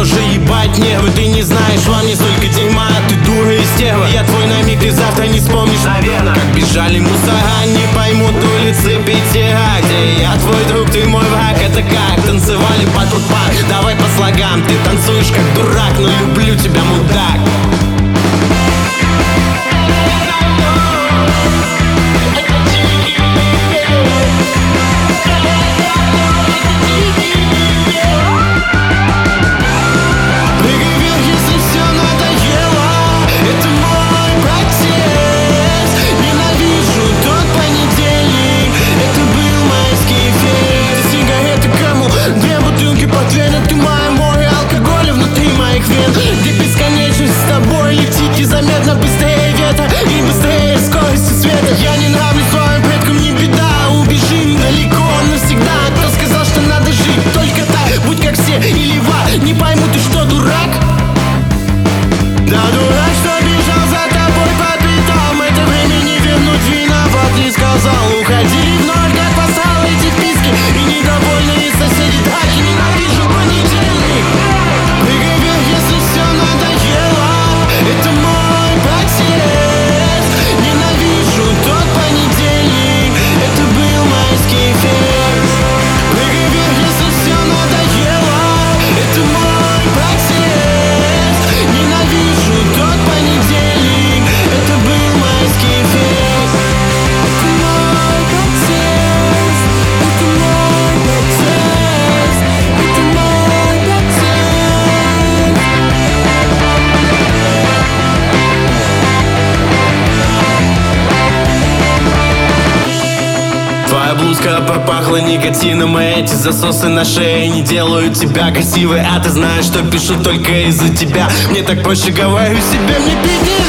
тоже ебать небо. Ты не знаешь, во мне столько дерьма, ты дура и стерва. Я твой на миг, ты завтра не вспомнишь, наверное. Как бежали мусора, не поймут улицы Питера, где я твой друг, ты мой враг. Это как танцевали по тут парк. Давай по слогам, ты танцуешь как дурак, но люблю тебя, мудак. Ты моя море алкоголя внутри моих вен. Где бесконечность с тобой летит незаметно быстрее ветра и быстрее скорости света. Я не нравлюсь своим предкам, не беда, убежим далеко навсегда. Кто сказал, что надо жить только так? Будь как все или ва, не пойму, ты что, дурак? Да, дурак, что бежал за тобой по пятам. Это время не вернуть, виноват, не сказал. Уходили вновь, как послал эти вписки. И недовольные соседи драки, ненавижу понедельник. Прыгай вверх, если все надоело. Это мой протест. Ненавижу тот понедельник. Это был майский фест. Прыгай вверх, если все надоело. Это мой протест. Ненавижу тот понедельник. Это был майский фест. Это мой протест. Это мой протест. Это мой протест. Твоя блузка пропахла никотином, и эти засосы на шее не делают тебя красивой. А ты знаешь, что пишу только из-за тебя. Мне так проще, говорю себе, мне пить не